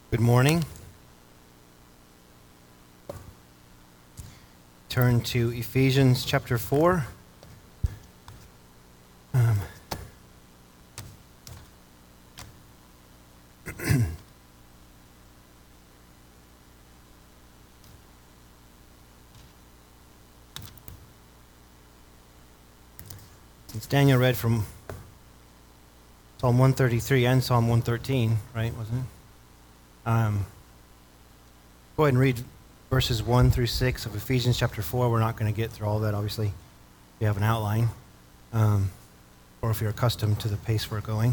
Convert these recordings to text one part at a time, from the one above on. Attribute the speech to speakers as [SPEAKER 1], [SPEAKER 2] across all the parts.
[SPEAKER 1] Good morning. Turn to Ephesians chapter 4. Since Daniel read from Psalm 133 and Psalm 113, right, wasn't it? Go ahead and read verses 1 through 6 of Ephesians chapter 4. We're not going to get through all that, obviously, if you have an outline, or if you're accustomed to the pace we're going.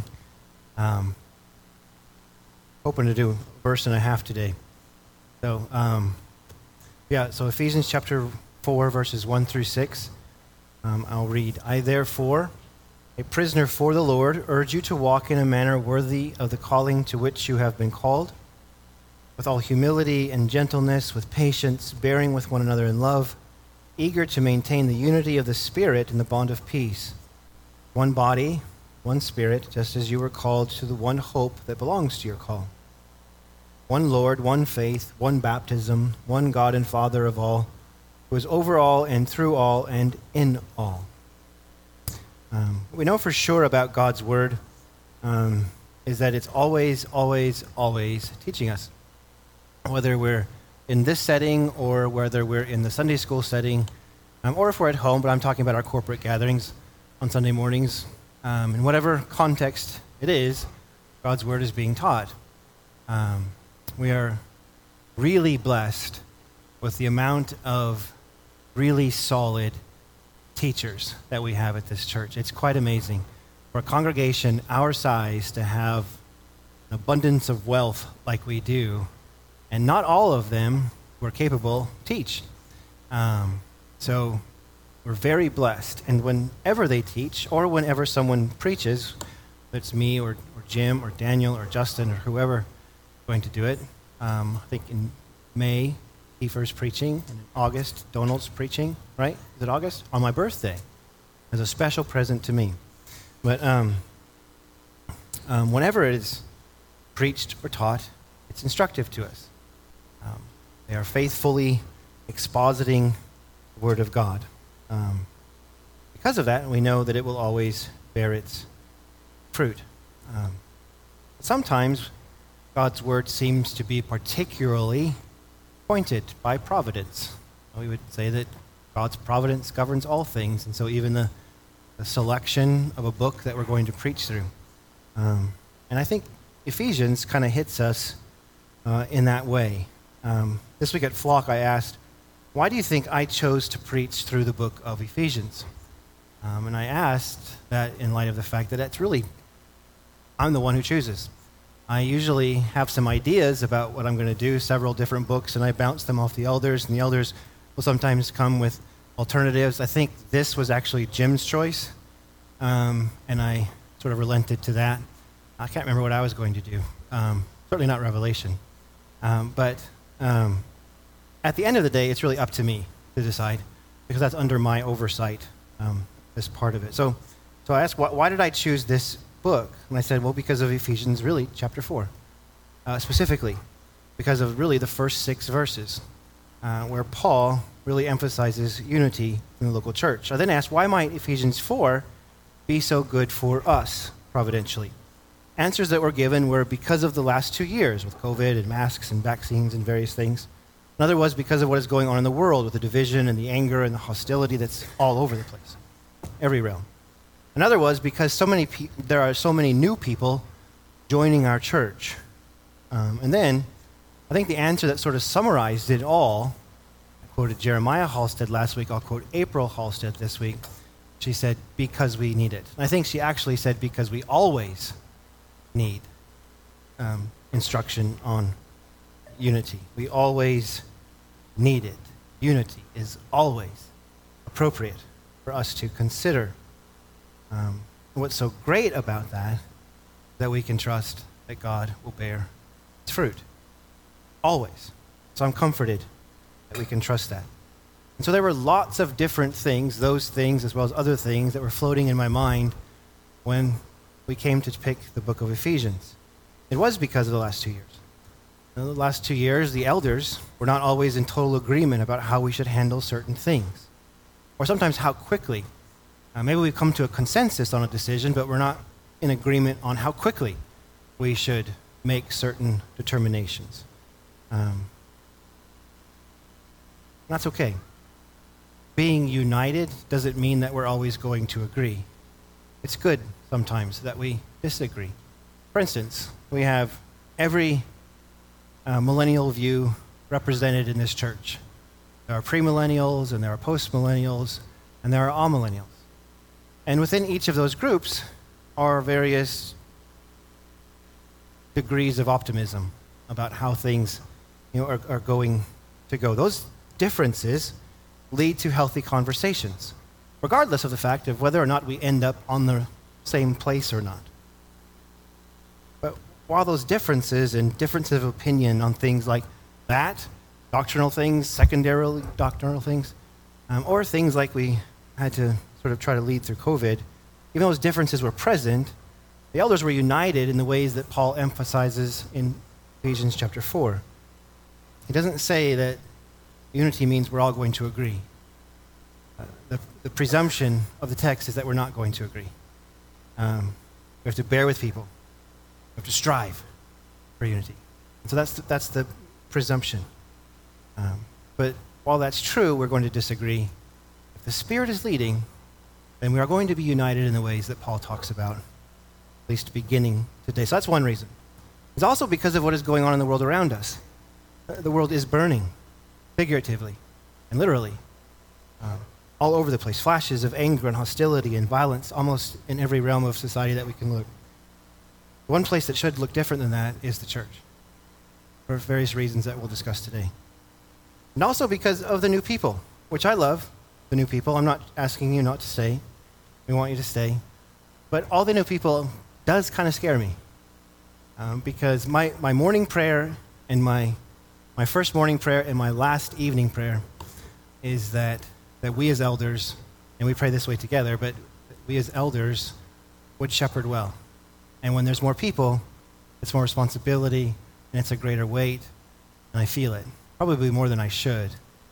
[SPEAKER 1] Hoping to do a verse and a half today. So Ephesians chapter 4, verses 1 through 6. I'll read. I, therefore, a prisoner for the Lord, urge you to walk in a manner worthy of the calling to which you have been called, with all humility and gentleness, with patience, bearing with one another in love, eager to maintain the unity of the Spirit in the bond of peace. One body, one Spirit, just as you were called to the one hope that belongs to your call. One Lord, one faith, one baptism, one God and Father of all, who is over all and through all and in all. What we know for sure about God's Word is that it's always, always, always teaching us. Whether we're in this setting or whether we're in the Sunday school setting, or if we're at home, but I'm talking about our corporate gatherings on Sunday mornings. In whatever context it is, God's Word is being taught. We are really blessed with the amount of really solid teachers that we have at this church. It's quite amazing for a congregation our size to have an abundance of wealth like we do. And not all of them were capable teach. So we're very blessed. And whenever they teach, or whenever someone preaches, whether it's me or Jim or Daniel or Justin or whoever is going to do it, I think in May, Kiefer's preaching, and in August, Donald's preaching, right? Is it August? On my birthday. As a special present to me. But whenever it is preached or taught, it's instructive to us. They are faithfully expositing the Word of God. Because of that, we know that it will always bear its fruit. Sometimes God's Word seems to be particularly pointed by providence. We would say that God's providence governs all things, and so even the selection of a book that we're going to preach through. And I think Ephesians kind of hits us in that way. This week at Flock, I asked, why do you think I chose to preach through the book of Ephesians? And I asked that in light of the fact that it's really, I'm the one who chooses. I usually have some ideas about what I'm going to do, several different books, and I bounce them off the elders, and the elders will sometimes come with alternatives. I think this was actually Jim's choice, and I sort of relented to that. I can't remember what I was going to do. Certainly not Revelation. But at the end of the day, it's really up to me to decide, because that's under my oversight, this part of it. So I asked, why did I choose this book? And I said, well, because of Ephesians, really, chapter 4. Specifically, because of really the first 6 verses, where Paul really emphasizes unity in the local church. I then asked, why might Ephesians 4 be so good for us, providentially? Answers that were given were because of the last 2 years with COVID and masks and vaccines and various things. Another was because of what is going on in the world with the division and the anger and the hostility that's all over the place, every realm. Another was because there are so many new people joining our church. And then I think the answer that sort of summarized it all, I quoted Jeremiah Halstead last week, I'll quote April Halstead this week. She said, because we need it. And I think she actually said, because we always need instruction on unity. We always need it. Unity is always appropriate for us to consider. What's so great about that is that we can trust that God will bear its fruit. Always. So I'm comforted that we can trust that. And so there were lots of different things, those things as well as other things that were floating in my mind when we came to pick the book of Ephesians. It was because of the last 2 years. In the last 2 years, the elders were not always in total agreement about how we should handle certain things, or sometimes how quickly. Maybe we've come to a consensus on a decision, but we're not in agreement on how quickly we should make certain determinations. That's okay. Being united doesn't mean that we're always going to agree. It's good sometimes that we disagree. For instance, we have every millennial view represented in this church. There are premillennials, and there are postmillennials, and there are amillennials. And within each of those groups are various degrees of optimism about how things are going to go. Those differences lead to healthy conversations, regardless of the fact of whether or not we end up on the same place or not. But while those differences and differences of opinion on things like that, doctrinal things, secondarily doctrinal things, or things like we had to sort of try to lead through COVID, even those differences were present, the elders were united in the ways that Paul emphasizes in Ephesians chapter 4. He doesn't say that unity means we're all going to agree. The presumption of the text is that we're not going to agree. We have to bear with people. We have to strive for unity. And so that's the presumption. But while that's true, we're going to disagree. If the Spirit is leading, then we are going to be united in the ways that Paul talks about, at least beginning today. So that's one reason. It's also because of what is going on in the world around us. The world is burning, figuratively and literally, all over the place. Flashes of anger and hostility and violence almost in every realm of society that we can look. One place that should look different than that is the church, for various reasons that we'll discuss today. And also because of the new people, which I love, the new people. I'm not asking you not to stay. We want you to stay. But all the new people does kind of scare me, because my morning prayer and my first morning prayer and my last evening prayer is that we as elders, and we pray this way together, but we as elders would shepherd well. And when there's more people, it's more responsibility, and it's a greater weight, and I feel it. Probably more than I should.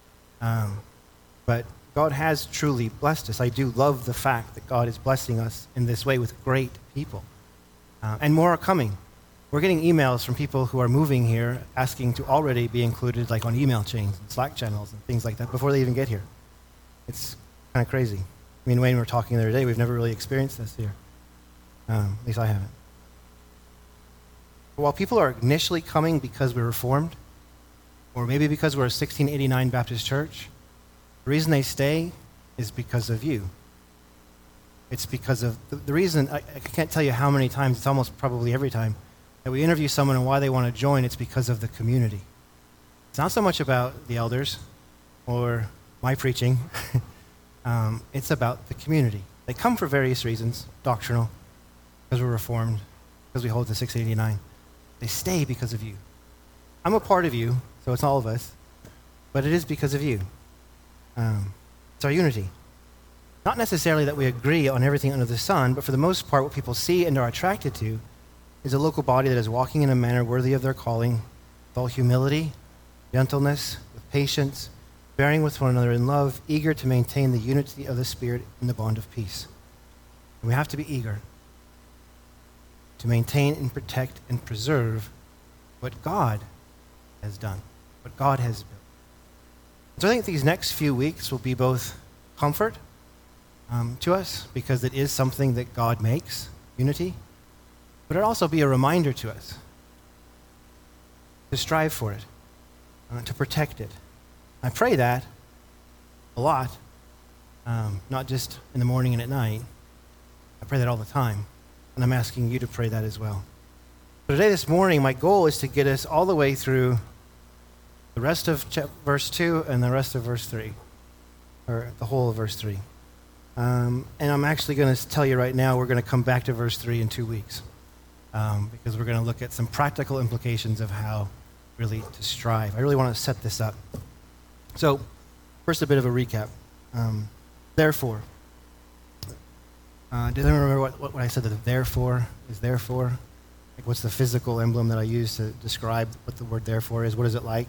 [SPEAKER 1] But God has truly blessed us. I do love the fact that God is blessing us in this way with great people. And more are coming. We're getting emails from people who are moving here asking to already be included like on email chains and Slack channels and things like that before they even get here. It's kind of crazy. Me and Wayne were talking the other day. We've never really experienced this here. At least I haven't. But while people are initially coming because we're Reformed, or maybe because we're a 1689 Baptist church, the reason they stay is because of you. It's because of the reason, I can't tell you how many times, it's almost probably every time, that we interview someone and why they want to join, it's because of the community. It's not so much about the elders or my preaching. It's about the community. They come for various reasons, doctrinal, because we're Reformed, because we hold the 689. They stay because of you. I'm a part of you, so it's all of us, but it is because of you. It's our unity. Not necessarily that we agree on everything under the sun, but for the most part, what people see and are attracted to is a local body that is walking in a manner worthy of their calling, with all humility, gentleness, with patience, bearing with one another in love, eager to maintain the unity of the Spirit in the bond of peace. And we have to be eager to maintain and protect and preserve what God has done, what God has built. So I think these next few weeks will be both comfort to us, because it is something that God makes, unity, but it'll also be a reminder to us to strive for it, to protect it. I pray that a lot, not just in the morning and at night. I pray that all the time, and I'm asking you to pray that as well. So today, this morning, my goal is to get us all the way through the rest of verse 2 and the rest of verse 3, or the whole of verse 3. And I'm actually going to tell you right now, we're going to come back to verse 3 in 2 weeks, because we're going to look at some practical implications of how really to strive. I really want to set this up. So, first, a bit of a recap. Therefore. Does anyone remember what I said that the therefore is therefore? Like, what's the physical emblem that I use to describe what the word therefore is? What is it like?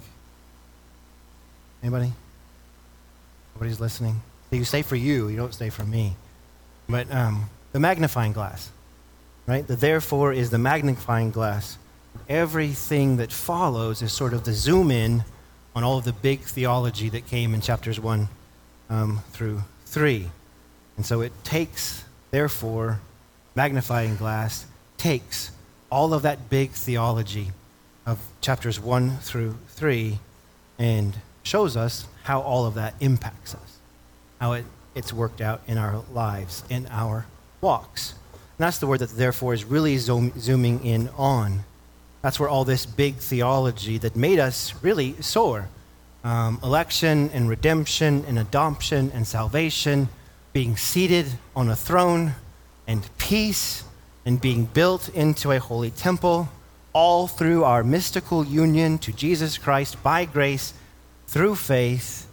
[SPEAKER 1] Anybody? Nobody's listening? So you say for you don't say for me. But the magnifying glass, right? The therefore is the magnifying glass. Everything that follows is sort of the zoom in on all of the big theology that came in chapters 1 through 3. And so it takes, therefore, magnifying glass takes all of that big theology of chapters 1 through 3 and shows us how all of that impacts us, how it's worked out in our lives, in our walks. And that's the word that therefore is really zooming in on. That's where all this big theology that made us really soar. Election and redemption and adoption and salvation, being seated on a throne, and peace, and being built into a holy temple, all through our mystical union to Jesus Christ by grace through faith.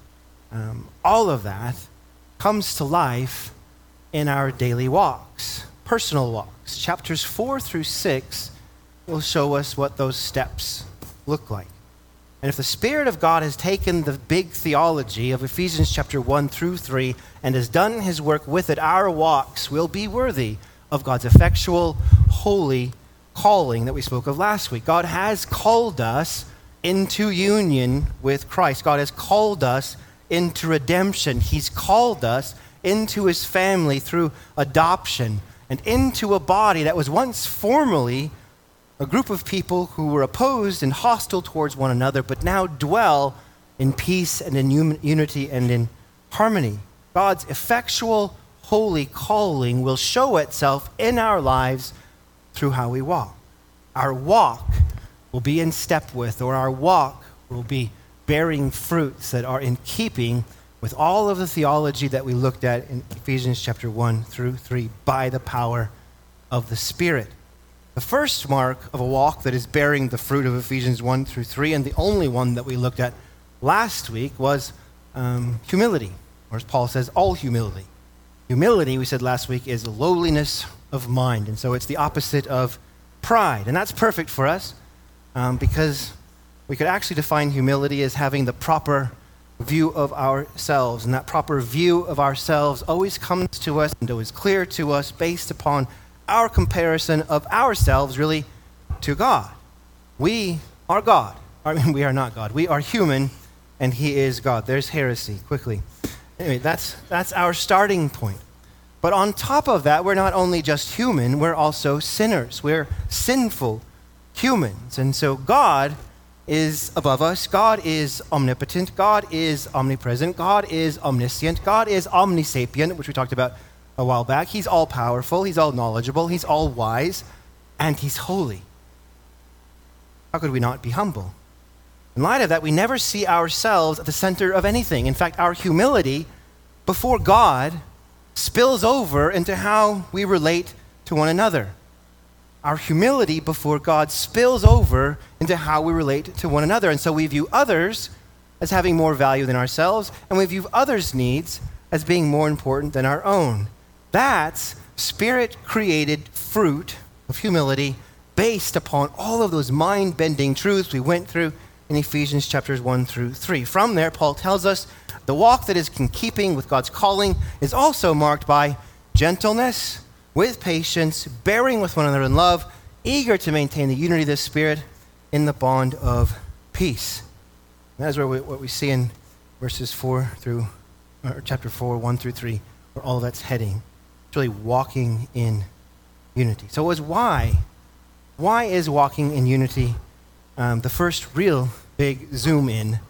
[SPEAKER 1] All of that comes to life in our daily walks, personal walks. Chapters 4 through 6 will show us what those steps look like. And if the Spirit of God has taken the big theology of Ephesians chapter 1 through 3 and has done his work with it, our walks will be worthy of God's effectual, holy calling that we spoke of last week. God has called us into union with Christ. God has called us into redemption. He's called us into his family through adoption and into a body that was once formerly a group of people who were opposed and hostile towards one another, but now dwell in peace and in unity and in harmony. God's effectual, holy calling will show itself in our lives through how we walk. Our walk will be in step with, or our walk will be bearing fruits that are in keeping with all of the theology that we looked at in Ephesians chapter 1 through 3 by the power of the Spirit. The first mark of a walk that is bearing the fruit of Ephesians 1 through 3, and the only one that we looked at last week, was humility, or as Paul says, all humility. Humility, we said last week, is lowliness of mind, and so it's the opposite of pride. And that's perfect for us because we could actually define humility as having the proper view of ourselves, and that proper view of ourselves always comes to us and always clear to us based upon our comparison of ourselves really to God. We are God. I mean, we are not God. We are human, and he is God. There's heresy, quickly. Anyway, that's our starting point. But on top of that, we're not only just human, we're also sinners. We're sinful humans. And so God is above us. God is omnipotent. God is omnipresent. God is omniscient. God is omnisapient, which we talked about a while back. He's all-powerful. He's all-knowledgeable. He's all-wise. And he's holy. How could we not be humble? In light of that, we never see ourselves at the center of anything. In fact, our humility before God spills over into how we relate to one another. Our humility before God spills over into how we relate to one another. And so we view others as having more value than ourselves, and we view others' needs as being more important than our own. That's Spirit-created fruit of humility based upon all of those mind-bending truths we went through in Ephesians chapters 1 through 3. From there, Paul tells us the walk that is in keeping with God's calling is also marked by gentleness, with patience, bearing with one another in love, eager to maintain the unity of the Spirit in the bond of peace. And that is what we see in verses 4 through, or chapter 4, 1 through 3, where all of that's heading. It's really walking in unity. So why is walking in unity the first real big zoom in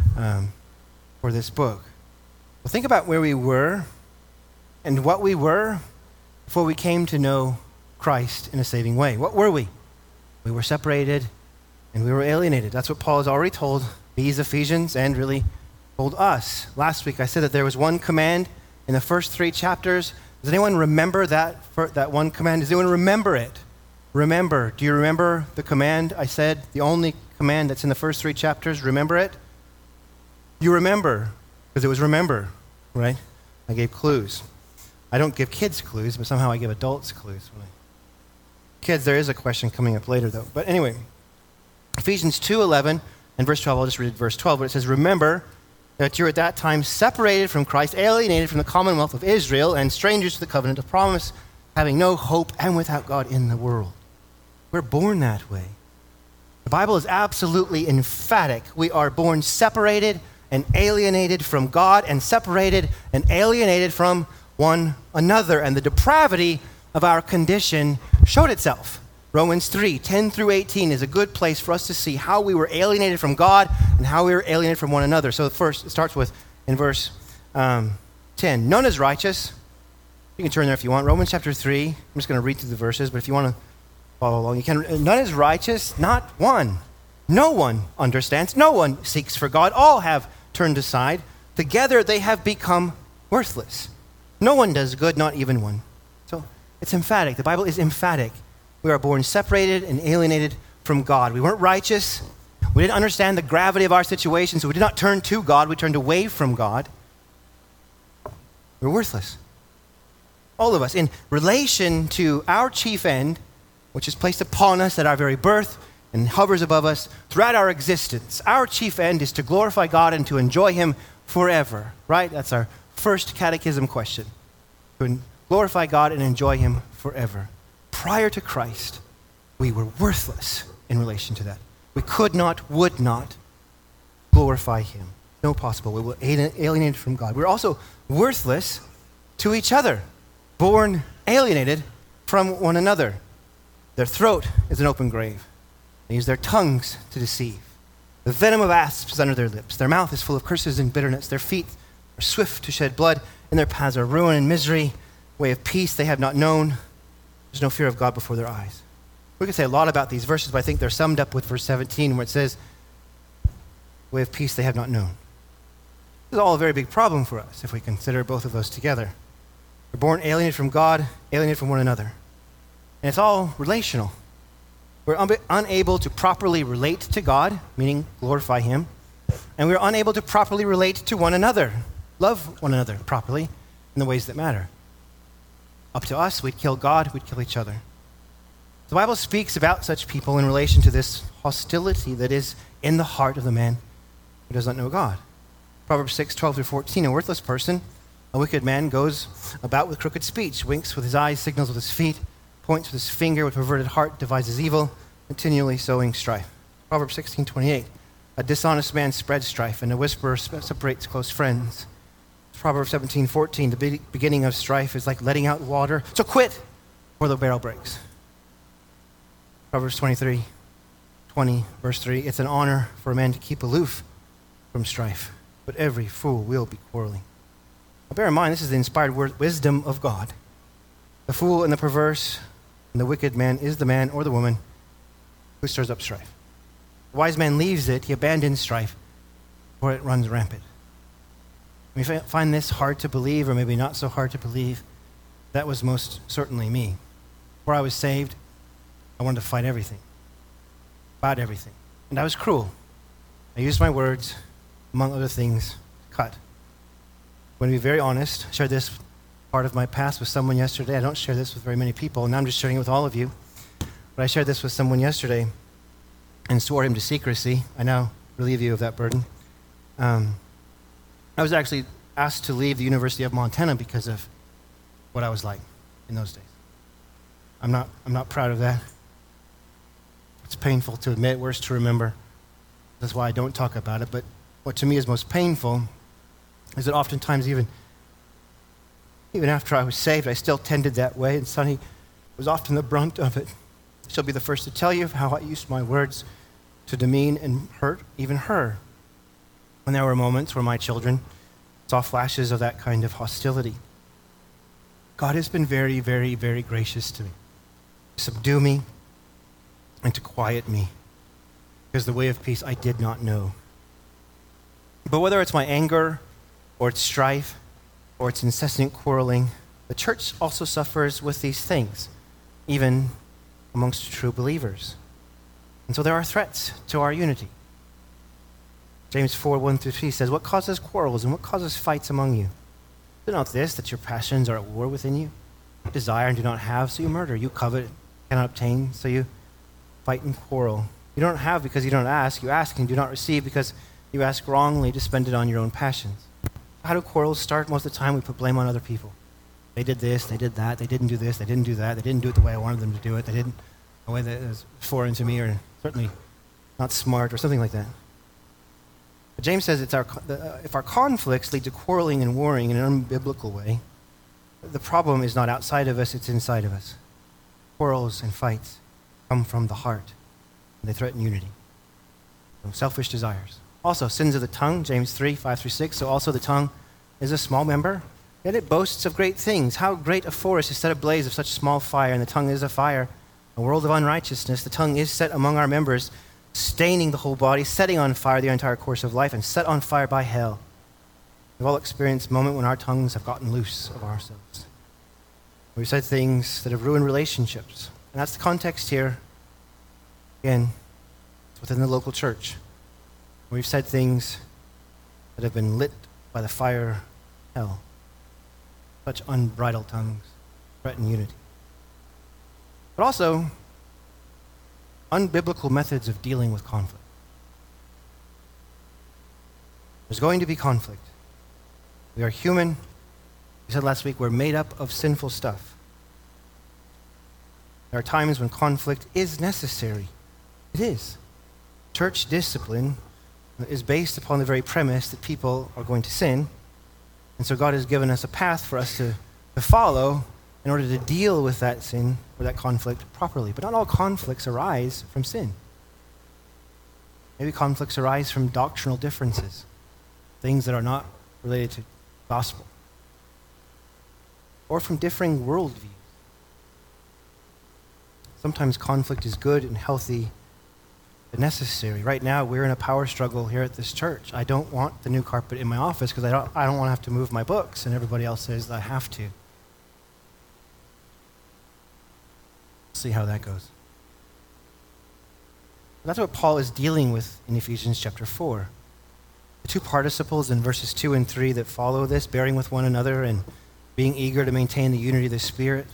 [SPEAKER 1] for this book? Well, think about where we were and what we were before we came to know Christ in a saving way. What were we? We were separated and we were alienated. That's what Paul has already told these Ephesians and really told us. Last week I said that there was one command in the first 3 chapters. Does anyone remember that one command? Does anyone remember it? Remember. Do you remember the command I said? The only command that's in the first 3 chapters. Remember it? You remember, because it was remember, right? I gave clues. I don't give kids clues, but somehow I give adults clues. Kids, there is a question coming up later, though. But anyway, Ephesians 2:11 and verse 12, I'll just read verse 12, but it says, remember that you're at that time separated from Christ, alienated from the commonwealth of Israel, and strangers to the covenant of promise, having no hope and without God in the world. We're born that way. The Bible is absolutely emphatic. We are born separated and alienated from God, and separated and alienated from one another. And the depravity of our condition showed itself. Romans 3:10 through 18 is a good place for us to see how we were alienated from God and how we were alienated from one another. So first, it starts with, in verse 10, none is righteous. You can turn there if you want. Romans chapter 3. I'm just going to read through the verses, but if you want to follow along, you can. None is righteous, not one. No one understands. No one seeks for God. All have turned aside. Together they have become worthless. No one does good, not even one. So it's emphatic. The Bible is emphatic. We are born separated and alienated from God. We weren't righteous. We didn't understand the gravity of our situation, so we did not turn to God. We turned away from God. We're worthless. All of us. In relation to our chief end, which is placed upon us at our very birth and hovers above us throughout our existence, our chief end is to glorify God and to enjoy Him forever, right? That's our first catechism question. To glorify God and enjoy Him forever. Prior to Christ, we were worthless in relation to that. We could not, would not glorify Him. No possible. We were alienated from God. We're also worthless to each other, born alienated from one another. Their throat is an open grave. They use their tongues to deceive. The venom of asps is under their lips. Their mouth is full of curses and bitterness. Their feet are swift to shed blood, and their paths are ruin and misery. Way of peace they have not known. There's no fear of God before their eyes. We could say a lot about these verses, but I think they're summed up with verse 17, where it says, way of peace they have not known. This is all a very big problem for us if we consider both of those together. We're born alienated from God, alienated from one another. And it's all relational. We're unable to properly relate to God, meaning glorify Him, and we're unable to properly relate to one another, love one another properly in the ways that matter. Up to us, we'd kill God, we'd kill each other. The Bible speaks about such people in relation to this hostility that is in the heart of the man who does not know God. Proverbs 6:12 through 14, a worthless person, a wicked man, goes about with crooked speech, winks with his eyes, signals with his feet, points with his finger, with perverted heart, devises evil, continually sowing strife. Proverbs 16:28, a dishonest man spreads strife, and a whisperer separates close friends. Proverbs 17:14, the beginning of strife is like letting out water, so quit before the barrel breaks. Proverbs 23:20, verse 3, it's an honor for a man to keep aloof from strife, but every fool will be quarreling. Now bear in mind, this is the inspired wisdom of God. The fool and the perverse and the wicked man is the man or the woman who stirs up strife. The wise man leaves it, he abandons strife, or it runs rampant. We find this hard to believe, or maybe not so hard to believe. That was most certainly me. Before I was saved, I wanted to fight everything, about everything. And I was cruel. I used my words, among other things, to cut. I'm going to be very honest. I shared this part of my past with someone yesterday. I don't share this with very many people, and I'm just sharing it with all of you. But I shared this with someone yesterday and swore him to secrecy. I now relieve you of that burden. I was actually asked to leave the University of Montana because of what I was like in those days. I'm not proud of that. It's painful to admit, worse to remember. That's why I don't talk about it. But what to me is most painful is that oftentimes even after I was saved, I still tended that way, and Sonny was often the brunt of it. She'll be the first to tell you how I used my words to demean and hurt even her. When there were moments where my children saw flashes of that kind of hostility. God has been very, very, very gracious to me, to subdue me and to quiet me, because the way of peace I did not know. But whether it's my anger or it's strife or it's incessant quarreling, the church also suffers with these things, even amongst true believers. And so there are threats to our unity. James 4:1 through 3 says, what causes quarrels and what causes fights among you? Is it not this, that your passions are at war within you? You desire and do not have, so you murder. You covet cannot obtain, so you fight and quarrel. You don't have because you don't ask. You ask and do not receive because you ask wrongly to spend it on your own passions. How do quarrels start? Most of the time we put blame on other people. They did this, they did that, they didn't do this, they didn't do that, they didn't do it the way I wanted them to do it, they didn't the way that was foreign to me, or certainly not smart, or something like that. But James says if our conflicts lead to quarreling and warring in an unbiblical way, the problem is not outside of us, it's inside of us. Quarrels and fights come from the heart, and they threaten unity. So selfish desires. Also, sins of the tongue, James 3, 5-6. So also the tongue is a small member, yet it boasts of great things. How great a forest is set ablaze of such small fire, and the tongue is a fire, a world of unrighteousness. The tongue is set among our members, staining the whole body, setting on fire the entire course of life, and set on fire by hell. We've all experienced a moment when our tongues have gotten loose of ourselves. We've said things that have ruined relationships. And that's the context here. Again, it's within the local church. We've said things that have been lit by the fire of hell. Such unbridled tongues threaten unity. But also, unbiblical methods of dealing with conflict. There's going to be conflict. We are human. We said last week we're made up of sinful stuff. There are times when conflict is necessary. It is. Church discipline is based upon the very premise that people are going to sin. And so God has given us a path for us to follow in order to deal with that sin or that conflict properly. But not all conflicts arise from sin. Maybe conflicts arise from doctrinal differences, things that are not related to gospel, or from differing worldviews. Sometimes conflict is good and healthy but necessary. Right now, we're in a power struggle here at this church. I don't want the new carpet in my office because I don't want to have to move my books, and everybody else says that I have to. See how that goes. That's what Paul is dealing with in Ephesians chapter 4. The two participles in verses 2 and 3 that follow this, bearing with one another and being eager to maintain the unity of the Spirit,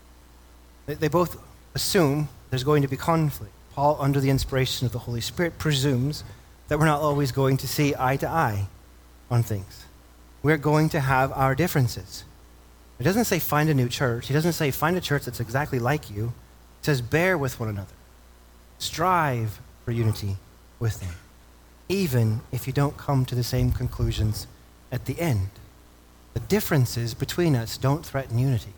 [SPEAKER 1] they both assume there's going to be conflict. Paul, under the inspiration of the Holy Spirit, presumes that we're not always going to see eye to eye on things. We're going to have our differences. It doesn't say find a new church. He doesn't say find a church that's exactly like you. It says bear with one another. Strive for unity with them, even if you don't come to the same conclusions at the end. The differences between us don't threaten unity.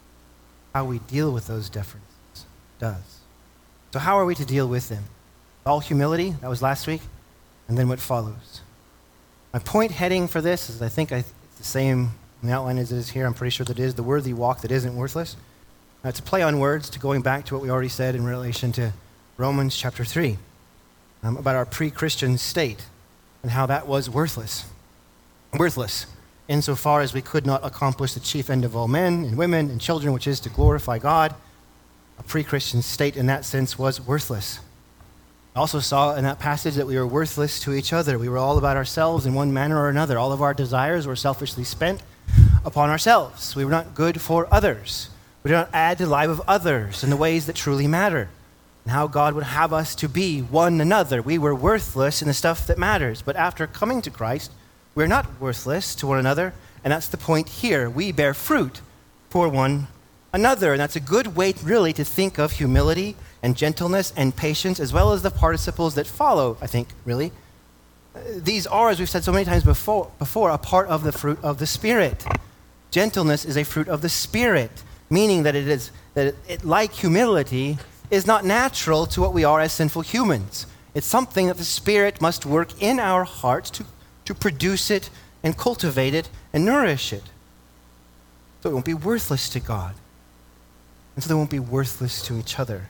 [SPEAKER 1] How we deal with those differences does. So how are we to deal with them? All humility, that was last week, and then what follows. My point heading for this is it's the same in the outline as it is here. I'm pretty sure that it is the worthy walk that isn't worthless. It's a play on words to going back to what we already said in relation to Romans chapter 3 about our pre-Christian state and how that was worthless. Worthless insofar as we could not accomplish the chief end of all men and women and children, which is to glorify God. A pre-Christian state in that sense was worthless. I also saw in that passage that we were worthless to each other. We were all about ourselves in one manner or another. All of our desires were selfishly spent upon ourselves. We were not good for others. We did not add to the life of others in the ways that truly matter, and how God would have us to be one another. We were worthless in the stuff that matters. But after coming to Christ, we're not worthless to one another, and that's the point here. We bear fruit for one another, and that's a good way really to think of humility and gentleness and patience, as well as the participles that follow, I think, really. These are, as we've said so many times before, a part of the fruit of the Spirit. Gentleness is a fruit of the Spirit, meaning that it, like humility, is not natural to what we are as sinful humans. It's something that the Spirit must work in our hearts to produce it and cultivate it and nourish it. So it won't be worthless to God. And so they won't be worthless to each other.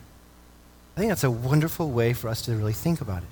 [SPEAKER 1] I think that's a wonderful way for us to really think about it.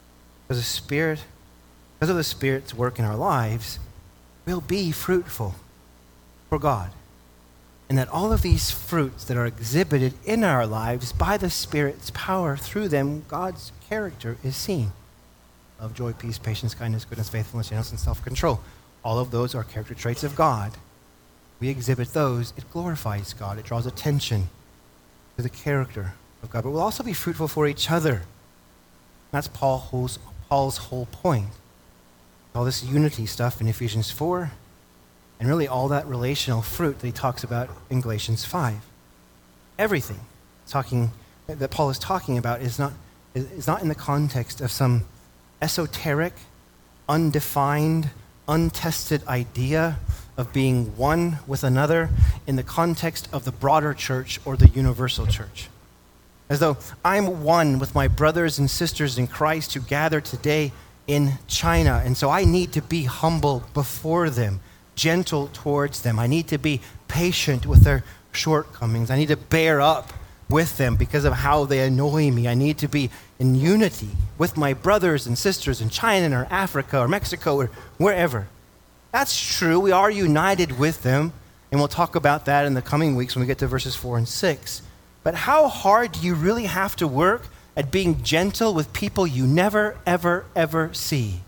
[SPEAKER 1] Because of the Spirit's work in our lives, we'll be fruitful for God. And that all of these fruits that are exhibited in our lives by the Spirit's power, through them, God's character is seen. Love, joy, peace, patience, kindness, goodness, faithfulness, gentleness, and self-control. All of those are character traits of God. We exhibit those, it glorifies God. It draws attention to the character of God, but we'll also be fruitful for each other. That's Paul's whole point. All this unity stuff in Ephesians 4, and really all that relational fruit that he talks about in Galatians 5. Everything that Paul is talking about is not in the context of some esoteric, undefined, untested idea of being one with another in the context of the broader church or the universal church. As though I'm one with my brothers and sisters in Christ who gather today in China, and so I need to be humble before them, gentle towards them. I need to be patient with their shortcomings. I need to bear up with them because of how they annoy me. I need to be in unity with my brothers and sisters in China or Africa or Mexico or wherever. That's true. We are united with them, and we'll talk about that in the coming weeks when we get to verses 4 and 6. But how hard do you really have to work at being gentle with people you never, ever, ever see?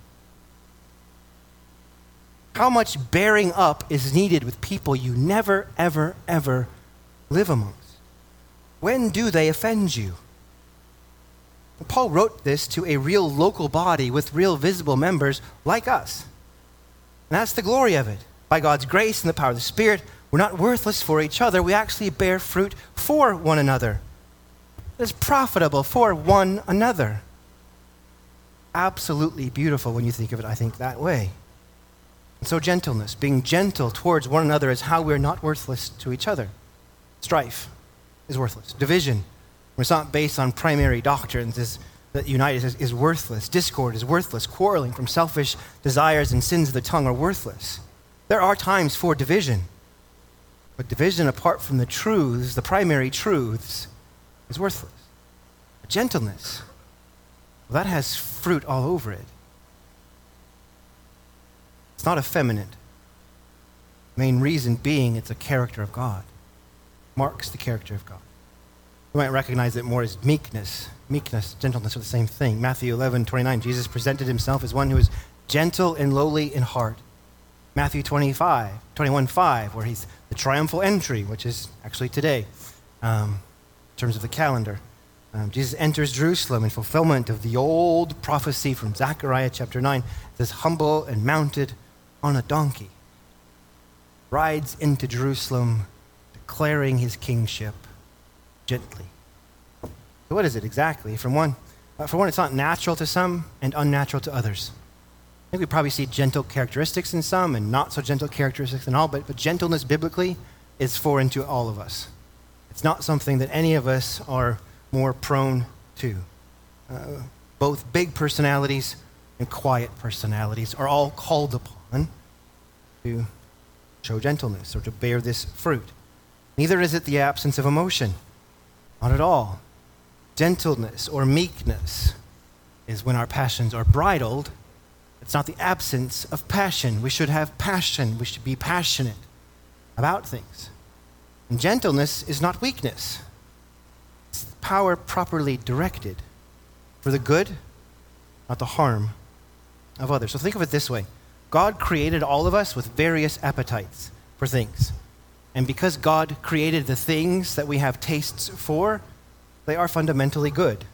[SPEAKER 1] How much bearing up is needed with people you never, ever, ever live amongst? When do they offend you? Paul wrote this to a real local body with real visible members like us. And that's the glory of it. By God's grace and the power of the Spirit, we're not worthless for each other. We actually bear fruit for one another. It's profitable for one another. Absolutely beautiful when you think of it, I think, that way. And so gentleness, being gentle towards one another is how we're not worthless to each other. Strife is worthless. Division, when it's not based on primary doctrines that unite us, is worthless. Discord is worthless. Quarreling from selfish desires and sins of the tongue are worthless. There are times for division. But division apart from the truths, the primary truths, is worthless. But gentleness, well, that has fruit all over it. It's not effeminate. Main reason being it's a character of God. Marks the character of God. You might recognize it more as meekness. Meekness, gentleness are the same thing. Matthew 11:29, Jesus presented himself as one who is gentle and lowly in heart. Matthew 21:5, where he's the triumphal entry, which is actually today, in terms of the calendar. Jesus enters Jerusalem in fulfillment of the old prophecy from Zechariah chapter 9. This humble and mounted on a donkey rides into Jerusalem, declaring his kingship gently. So what is it exactly? For one, it's not natural to some and unnatural to others. I think we probably see gentle characteristics in some and not so gentle characteristics in all, but gentleness biblically is foreign to all of us. It's not something that any of us are more prone to. Both big personalities and quiet personalities are all called upon to show gentleness or to bear this fruit. Neither is it the absence of emotion. Not at all. Gentleness or meekness is when our passions are bridled. It's not the absence of passion. We should have passion. We should be passionate about things. And gentleness is not weakness. It's power properly directed for the good, not the harm of others. So think of it this way. God created all of us with various appetites for things. And because God created the things that we have tastes for, they are fundamentally good.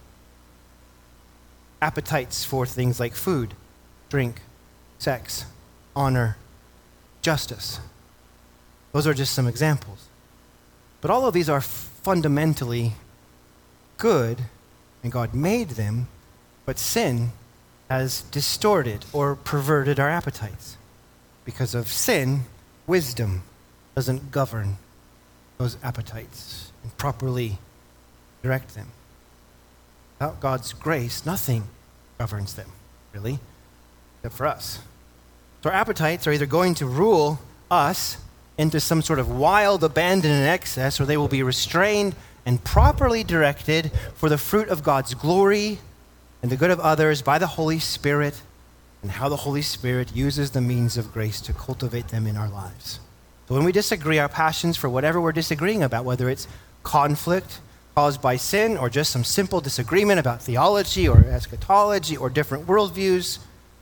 [SPEAKER 1] Appetites for things like food, drink, sex, honor, justice. Those are just some examples. But all of these are fundamentally good, and God made them, but sin has distorted or perverted our appetites. Because of sin, wisdom doesn't govern those appetites and properly direct them. Without God's grace, nothing governs them, really, except for us. So our appetites are either going to rule us into some sort of wild abandon and excess, or they will be restrained and properly directed for the fruit of God's glory and the good of others by the Holy Spirit, and how the Holy Spirit uses the means of grace to cultivate them in our lives. So when we disagree, our passions for whatever we're disagreeing about, whether it's conflict caused by sin or just some simple disagreement about theology or eschatology or different worldviews,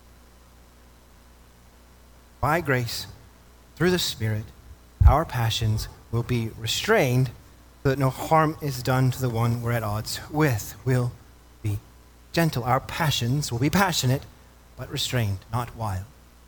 [SPEAKER 1] by grace, through the Spirit, our passions will be restrained so so that no harm is done to the one we're at odds with. We'll be gentle. Our passions will be passionate, but restrained, not wild.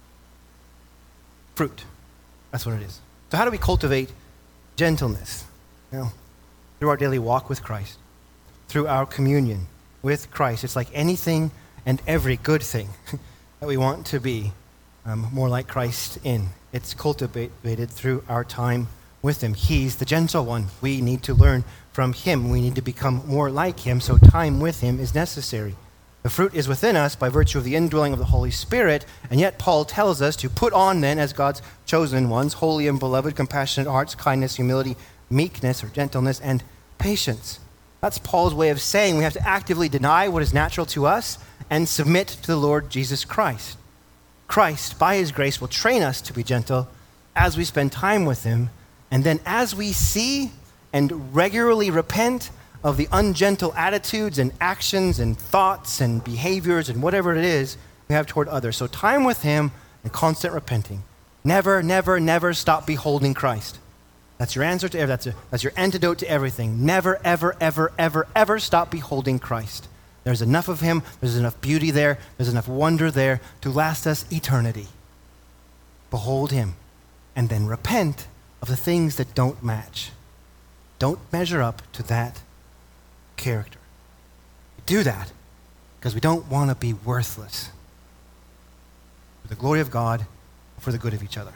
[SPEAKER 1] Fruit. That's what it is. So how do we cultivate gentleness? Through our daily walk with Christ, through our communion with Christ. It's like anything and every good thing that we want to be more like Christ in. It's cultivated through our time with him. He's the gentle one. We need to learn from him. We need to become more like him, so time with him is necessary. The fruit is within us by virtue of the indwelling of the Holy Spirit, and yet Paul tells us to put on then as God's chosen ones, holy and beloved, compassionate hearts, kindness, humility, meekness or gentleness, and patience. That's Paul's way of saying we have to actively deny what is natural to us and submit to the Lord Jesus Christ. Christ, by his grace, will train us to be gentle as we spend time with him, and then as we see and regularly repent of the ungentle attitudes and actions and thoughts and behaviors and whatever it is we have toward others. So time with him and constant repenting. Never, never, never stop beholding Christ. That's your answer to everything. That's your antidote to everything. Never, ever, ever, ever, ever stop beholding Christ. There's enough of him. There's enough beauty there. There's enough wonder there to last us eternity. Behold him and then repent of the things that don't match. Don't measure up to that character. We do that because we don't want to be worthless for the glory of God, for the good of each other.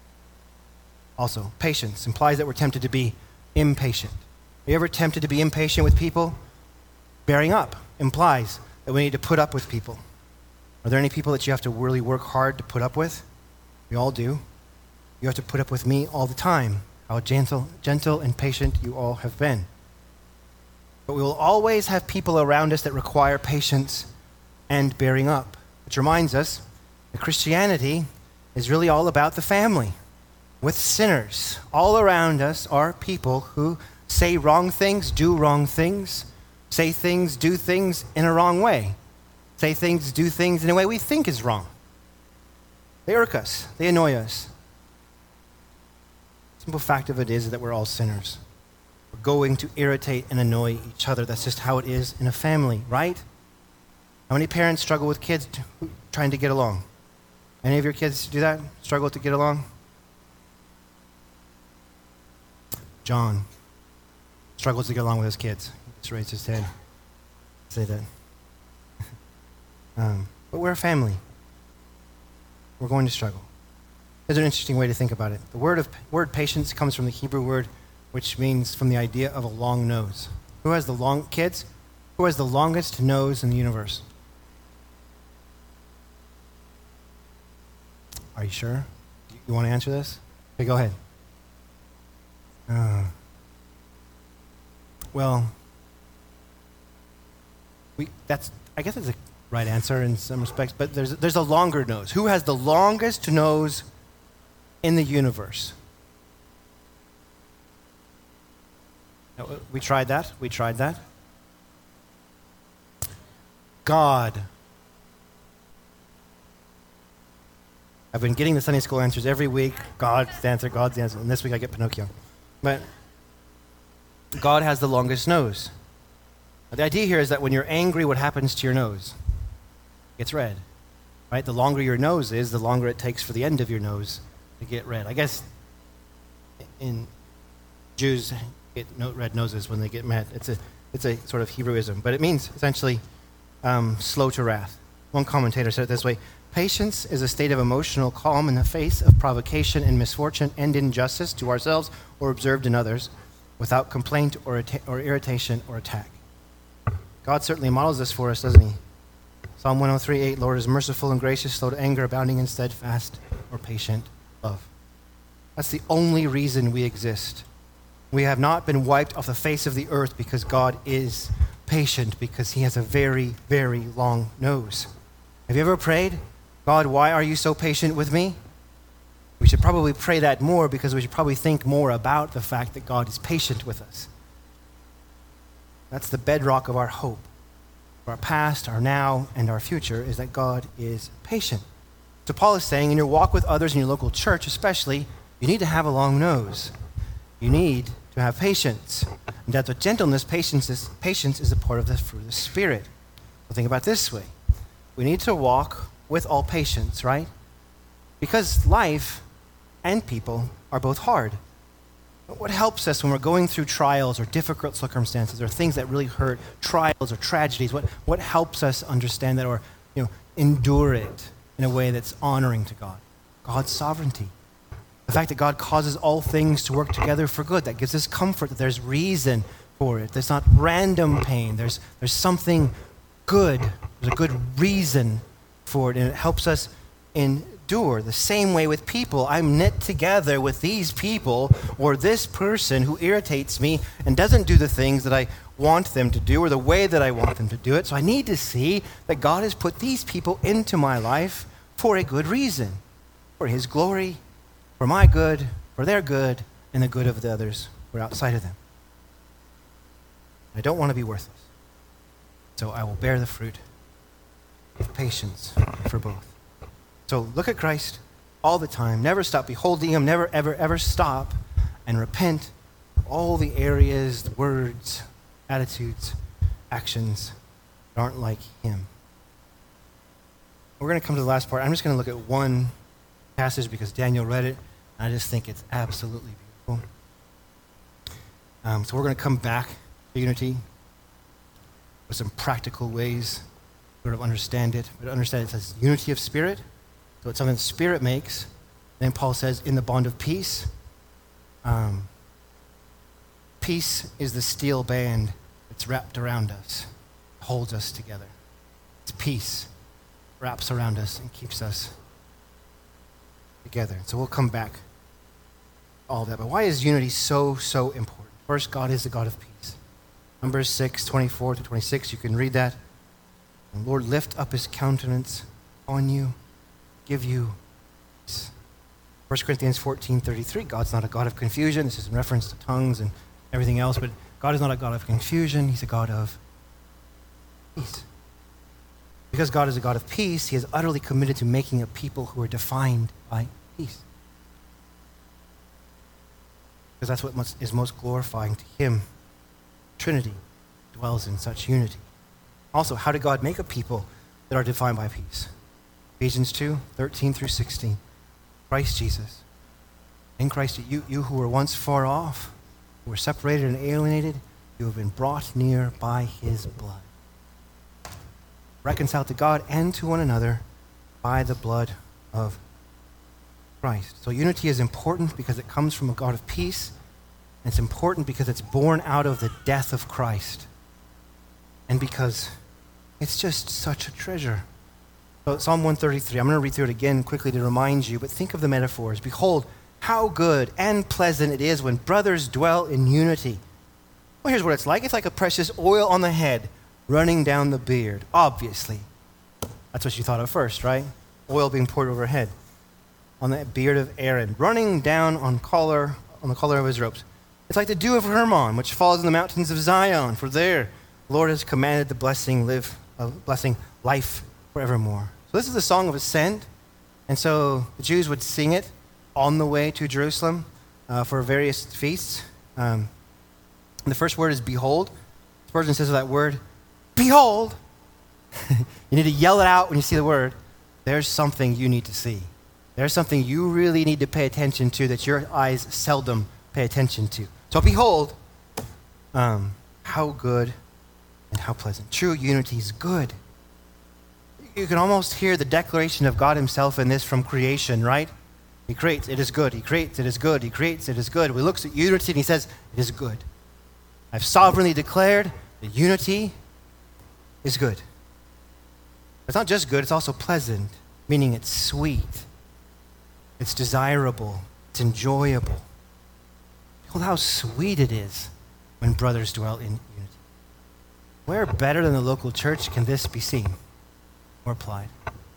[SPEAKER 1] Also, patience implies that we're tempted to be impatient. Are you ever tempted to be impatient with people? Bearing up implies that we need to put up with people. Are there any people that you have to really work hard to put up with? We all do. You have to put up with me all the time. How gentle and patient you all have been. But we will always have people around us that require patience and bearing up, which reminds us that Christianity is really all about the family with sinners. All around us are people who say wrong things, do wrong things, say things, do things in a wrong way, say things, do things in a way we think is wrong. They irk us. They annoy us. The simple fact of it is that we're all sinners. We're going to irritate and annoy each other. That's just how it is in a family, right? How many parents struggle with kids trying to get along? Any of your kids do that? Struggle to get along? John struggles to get along with his kids. He just raised his head. Say that. But we're a family. We're going to struggle. There's an interesting way to think about it. The word patience comes from the Hebrew word, which means from the idea of a long nose. Who has the longest nose in the universe? Are you sure? You want to answer this? Okay, go ahead. I guess that's a right answer in some respects, but there's a longer nose. Who has the longest nose in the universe? No, we tried that. God. I've been getting the Sunday school answers every week. God's the answer. And this week I get Pinocchio. But God has the longest nose. Now, the idea here is that when you're angry, what happens to your nose? It gets red. Right? The longer your nose is, the longer it takes for the end of your nose to get red. I guess in Jews get red noses when they get mad. It's a sort of Hebrewism, but it means essentially slow to wrath. One commentator said it this way: patience is a state of emotional calm in the face of provocation and misfortune and injustice to ourselves or observed in others, without complaint or irritation or attack. God certainly models this for us, doesn't he? Psalm 103:8, Lord is merciful and gracious, slow to anger, abounding in steadfast or patient love. That's the only reason we exist. We have not been wiped off the face of the earth because God is patient, because he has a very, very long nose. Have you ever prayed, God, why are you so patient with me? We should probably pray that more, because we should probably think more about the fact that God is patient with us. That's the bedrock of our hope. Our past, our now, and our future is that God is patient. So Paul is saying, in your walk with others in your local church especially, you need to have a long nose. You need to have patience. And that with gentleness, patience is a part of the fruit of the Spirit. So think about it this way. We need to walk with all patience, right? Because life and people are both hard. But what helps us when we're going through trials or difficult circumstances or things that really hurt, trials or tragedies, what helps us understand that or endure it in a way that's honoring to God? God's sovereignty. The fact that God causes all things to work together for good, that gives us comfort that there's reason for it. There's not random pain. There's something good. There's a good reason for it, and it helps us endure. The same way with people. I'm knit together with these people or this person who irritates me and doesn't do the things that I want them to do or the way that I want them to do it. So I need to see that God has put these people into my life for a good reason, for his glory, for my good, for their good, and the good of the others who are outside of them. I don't want to be worthless. So I will bear the fruit of patience for both. So look at Christ all the time. Never stop beholding him. Never, ever, ever stop and repent of all the areas, the words, attitudes, actions that aren't like him. We're going to come to the last part. I'm just going to look at one passage because Daniel read it, and I just think it's absolutely beautiful. So we're going to come back to unity with some practical ways to sort of understand it. But understand it says unity of spirit. So it's something the Spirit makes. Then Paul says, in the bond of peace. Peace is the steel band that's wrapped around us, holds us together. It's peace wraps around us and keeps us together. So we'll come back to all of that. But why is unity so important? First, God is the God of peace. Numbers 6:24-26, you can read that. The Lord lift up his countenance on you, give you peace. 1 Corinthians 14:33, God's not a God of confusion. This is in reference to tongues and everything else, but God is not a God of confusion. He's a God of peace. Because God is a God of peace, he is utterly committed to making a people who are defined by peace. Because that's what is most glorifying to him. Trinity dwells in such unity. Also, how did God make a people that are defined by peace? Ephesians 2:13-16. Christ Jesus. In Christ, you who were once far off, who were separated and alienated, you have been brought near by his blood. Reconciled to God and to one another by the blood of Christ. So unity is important because it comes from a God of peace. And it's important because it's born out of the death of Christ. And because it's just such a treasure. So Psalm 133, I'm going to read through it again quickly to remind you, but think of the metaphors. Behold, how good and pleasant it is when brothers dwell in unity. Well, here's what it's like. It's like a precious oil on the head running down the beard, obviously. That's what you thought of first, right? Oil being poured over her head. On the beard of Aaron, running down on the collar of his robes. It's like the dew of Hermon, which falls in the mountains of Zion, for there the Lord has commanded the blessing life forevermore. So this is the song of ascent, and so the Jews would sing it on the way to Jerusalem for various feasts. And the first word is behold. Spurgeon says of that word, behold. You need to yell it out when you see the word. There's something you need to see. There's something you really need to pay attention to that your eyes seldom pay attention to. So behold, how good and how pleasant. True unity is good. You can almost hear the declaration of God himself in this from creation, right? He creates, it is good. He creates, it is good. He creates, it is good. He looks at unity and he says, it is good. I've sovereignly declared that unity is good. It's not just good, it's also pleasant, meaning it's sweet. It's desirable. It's enjoyable. Behold how sweet it is when brothers dwell in unity. Where better than the local church can this be seen or applied?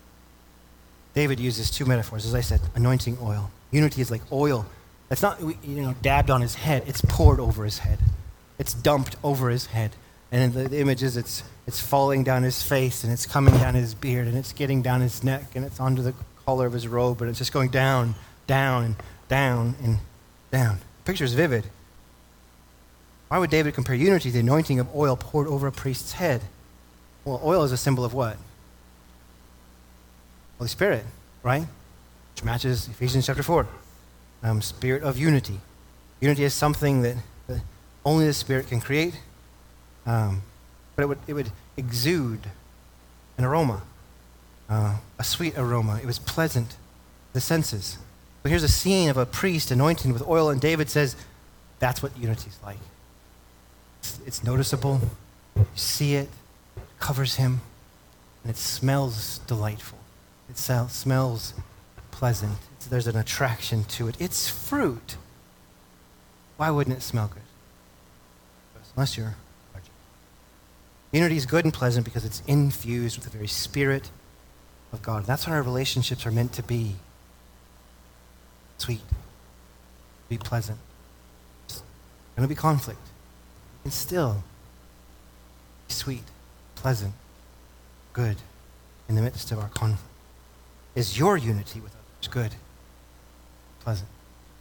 [SPEAKER 1] David uses two metaphors, as I said, anointing oil. Unity is like oil. That's not dabbed on his head. It's poured over his head. It's dumped over his head. And in the images, it's falling down his face, and it's coming down his beard, and it's getting down his neck, and it's onto the collar of his robe, and it's just going down, down, and down, and down. The picture is vivid. Why would David compare unity to the anointing of oil poured over a priest's head? Well, oil is a symbol of what? Holy Spirit, right? Which matches Ephesians chapter 4. Spirit of unity. Unity is something that only the Spirit can create, but it would exude an aroma, a sweet aroma. It was pleasant to the senses. But here's a scene of a priest anointing with oil, and David says, that's what unity's like. It's noticeable. You see it. It covers him. And it smells delightful. It smells pleasant. There's an attraction to it. It's fruit. Why wouldn't it smell good? Unless you're allergic. Unity is good and pleasant because it's infused with the very Spirit of God. That's what our relationships are meant to be. Sweet. Be pleasant. There's going to be conflict. And still be sweet, pleasant, good in the midst of our conflict. Is your unity with others good, pleasant?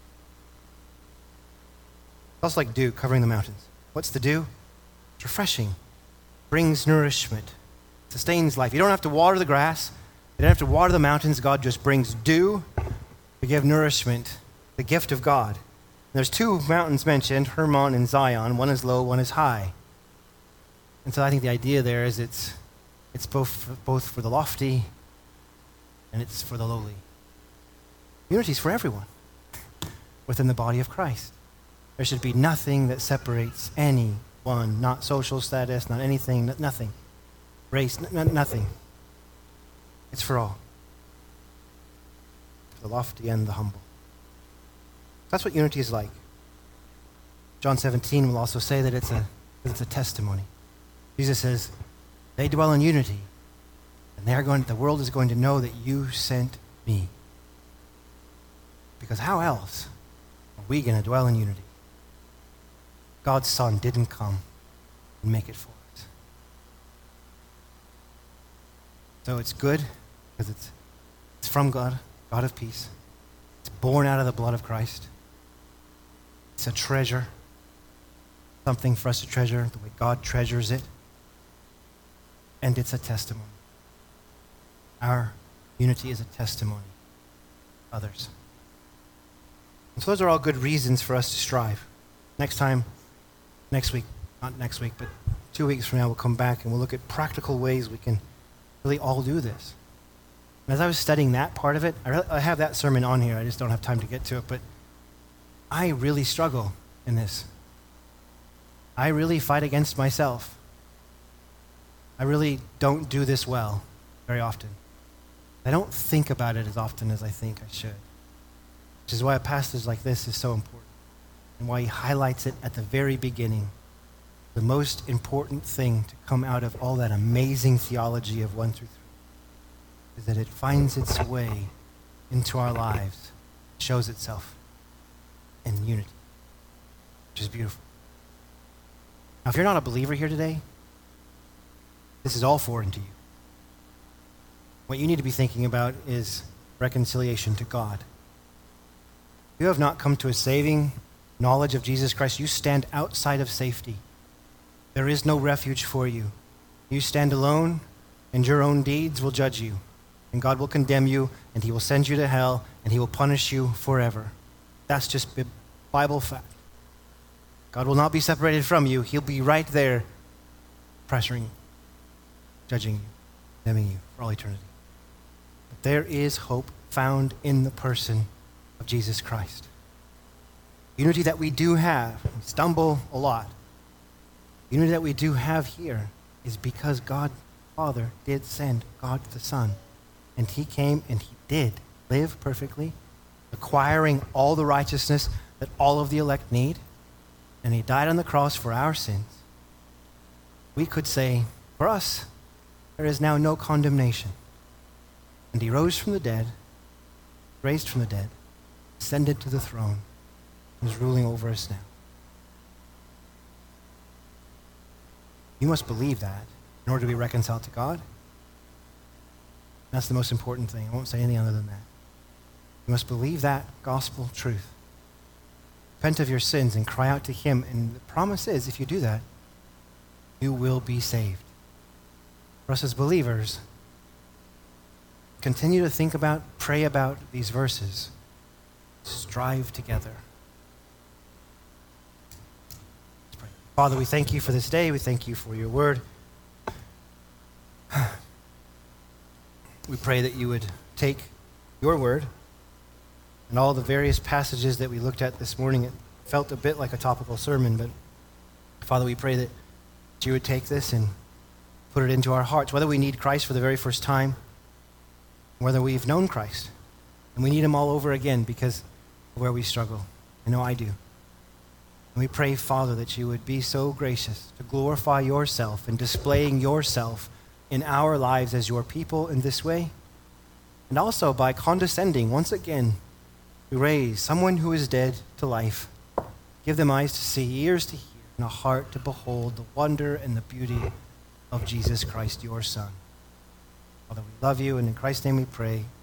[SPEAKER 1] It's also like dew covering the mountains. What's the dew? It's refreshing, brings nourishment, sustains life. You don't have to water the grass. You don't have to water the mountains. God just brings dew to give nourishment, the gift of God. And there's two mountains mentioned, Hermon and Zion. One is low, one is high. And so I think the idea there is it's both for the lofty and it's for the lowly. Unity is for everyone within the body of Christ. There should be nothing that separates anyone, not social status, not anything, nothing. Race, nothing. It's for all. For the lofty and the humble. That's what unity is like. John 17 will also say that it's a testimony. Jesus says, they dwell in unity, and the world is going to know that you sent me. Because how else are we going to dwell in unity? God's Son didn't come and make it for us. So it's good because it's from God, God of peace. It's born out of the blood of Christ. It's a treasure, something for us to treasure the way God treasures it. And it's a testimony. Our unity is a testimony to others. And so those are all good reasons for us to strive. Next week, not next week, but 2 weeks from now, we'll come back and we'll look at practical ways we can really all do this. And as I was studying that part of it, I have that sermon on here. I just don't have time to get to it, but I really struggle in this. I really fight against myself. I really don't do this well very often. I don't think about it as often as I think I should, which is why a passage like this is so important and why he highlights it at the very beginning. The most important thing to come out of all that amazing theology of 1 through 3 is that it finds its way into our lives, shows itself in unity, which is beautiful. Now, if you're not a believer here today, this is all foreign to you. What you need to be thinking about is reconciliation to God. If you have not come to a saving knowledge of Jesus Christ, you stand outside of safety. There is no refuge for you. You stand alone, and your own deeds will judge you. And God will condemn you, and he will send you to hell, and he will punish you forever. That's just Bible fact. God will not be separated from you. He'll be right there, pressuring you, judging you, condemning you for all eternity. But there is hope found in the person of Jesus Christ. Unity that we do have, we stumble a lot. Unity that we do have here is because God Father did send God the Son. And he came and he did live perfectly, acquiring all the righteousness that all of the elect need. And he died on the cross for our sins. We could say, for us, there is now no condemnation. And he rose from the dead, raised from the dead, ascended to the throne, and is ruling over us now. You must believe that in order to be reconciled to God. That's the most important thing. I won't say anything other than that. You must believe that gospel truth. repent of your sins and cry out to him. And the promise is, if you do that, you will be saved. For us as believers, continue to think about, pray about these verses. Strive together. Let's pray. Father, we thank you for this day. We thank you for your word. We pray that you would take your word and all the various passages that we looked at this morning. It felt a bit like a topical sermon, but Father, we pray that you would take this and put it into our hearts, whether we need Christ for the very first time, whether we've known Christ, and we need him all over again because of where we struggle. I know I do. And we pray, Father, that you would be so gracious to glorify yourself and displaying yourself in our lives as your people in this way. And also by condescending, once again, we raise someone who is dead to life. Give them eyes to see, ears to hear, and a heart to behold the wonder and the beauty of Jesus Christ, your Son. Father, we love you, and in Christ's name we pray.